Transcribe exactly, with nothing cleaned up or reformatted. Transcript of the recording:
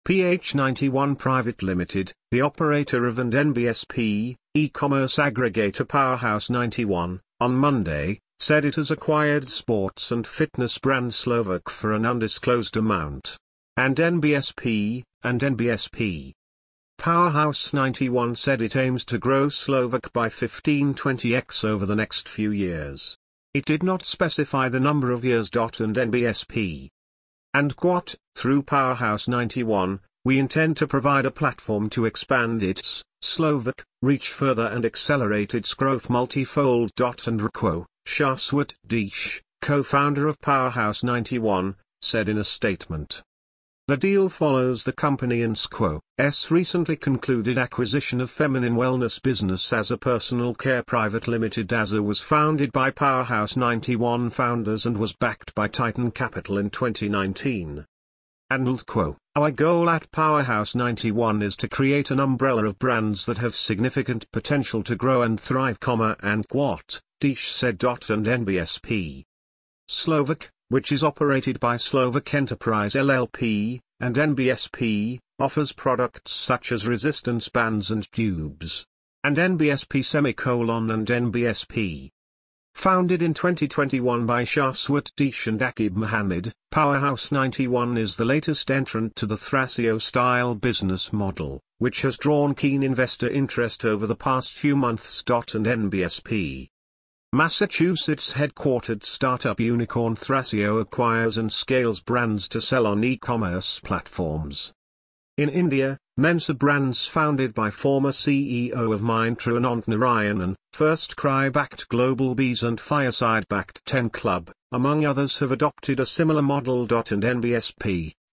P H ninety-one Private Limited, the operator of and N B S P, e-commerce aggregator Powerhouse ninety-one, on Monday, said it has acquired sports and fitness brand Slovak for an undisclosed amount. And N B S P, and N B S P. Powerhouse ninety-one said it aims to grow Slovak by fifteen to twenty x over the next few years. It did not specify the number of years. And N B S P. And quote, through Powerhouse ninety-one, we intend to provide a platform to expand its, Slovak, reach further and accelerate its growth multifold. And Rako, Shashwat Deesh, co-founder of Powerhouse ninety-one, said in a statement. The deal follows the company and S recently concluded acquisition of feminine wellness business As A Personal Care Private Limited. As A was founded by Powerhouse ninety-one founders and was backed by Titan Capital in twenty nineteen. And our goal at Powerhouse ninety-one is to create an umbrella of brands that have significant potential to grow and thrive, and quote, Deesh said. And N B S P. Slovak, which is operated by Slovak Enterprise L L P, and N B S P, offers products such as resistance bands and tubes. And N B S P semicolon and N B S P. Founded in twenty twenty-one by Shashwat Deesh and Akib Mohammed, Powerhouse ninety-one is the latest entrant to the Thrasio-style business model, which has drawn keen investor interest over the past few months. And N B S P. Massachusetts-headquartered startup unicorn Thrasio acquires and scales brands to sell on e-commerce platforms. In India, Mensa Brands, founded by former C E O of Mindtree Anant Narayanan, First Cry-backed Global Bees and Fireside-backed ten Club, among others, have adopted a similar model. And N B S P.